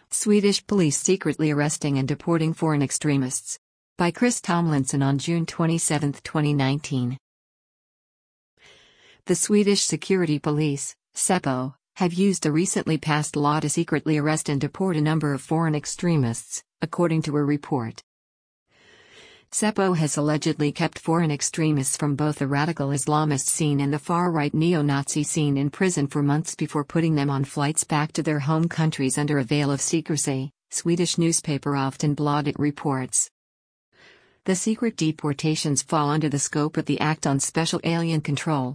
Swedish police secretly arresting and deporting foreign extremists. By Chris Tomlinson on June 27, 2019. The Swedish security police, Säpo, have used a recently passed law to secretly arrest and deport a number of foreign extremists, according to a report. Säpo has allegedly kept foreign extremists from both the radical Islamist scene and the far-right neo-Nazi scene in prison for months before putting them on flights back to their home countries under a veil of secrecy, Swedish newspaper Aftonbladet reports. The secret deportations fall under the scope of the Act on Special Alien Control,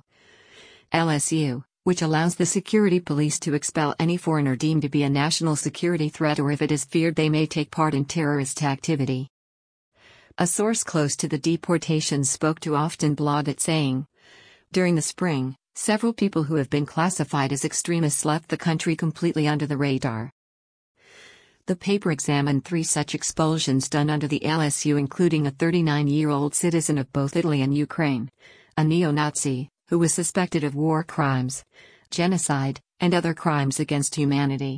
LSU, which allows the security police to expel any foreigner deemed to be a national security threat or if it is feared they may take part in terrorist activity. A source close to the deportations spoke to Aftonbladet saying, "During the spring, several people who have been classified as extremists left the country completely under the radar." The paper examined 3 such expulsions done under the LSU, including a 39-year-old citizen of both Italy and Ukraine, a neo-Nazi, who was suspected of war crimes, genocide, and other crimes against humanity.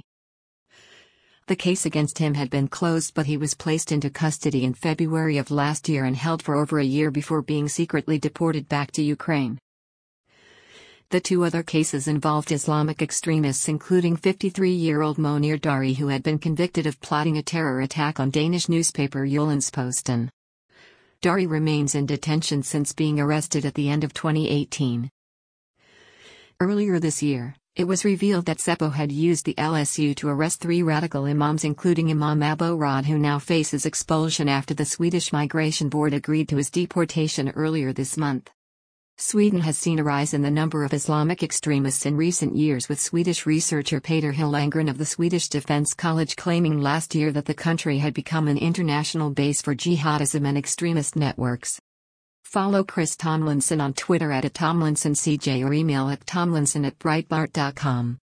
The case against him had been closed, but he was placed into custody in February of last year and held for over a year before being secretly deported back to Ukraine. The 2 other cases involved Islamic extremists, including 53-year-old Monir Dari, who had been convicted of plotting a terror attack on Danish newspaper Jyllands-Posten. Dari remains in detention since being arrested at the end of 2018. Earlier this year, it was revealed that Säpo had used the LSU to arrest 3 radical imams, including Imam Abu Rad, who now faces expulsion after the Swedish Migration Board agreed to his deportation earlier this month. Sweden has seen a rise in the number of Islamic extremists in recent years, with Swedish researcher Peter Hillengren of the Swedish Defence College claiming last year that the country had become an international base for jihadism and extremist networks. Follow Chris Tomlinson on Twitter @TomlinsonCJ or email at tomlinson@breitbart.com.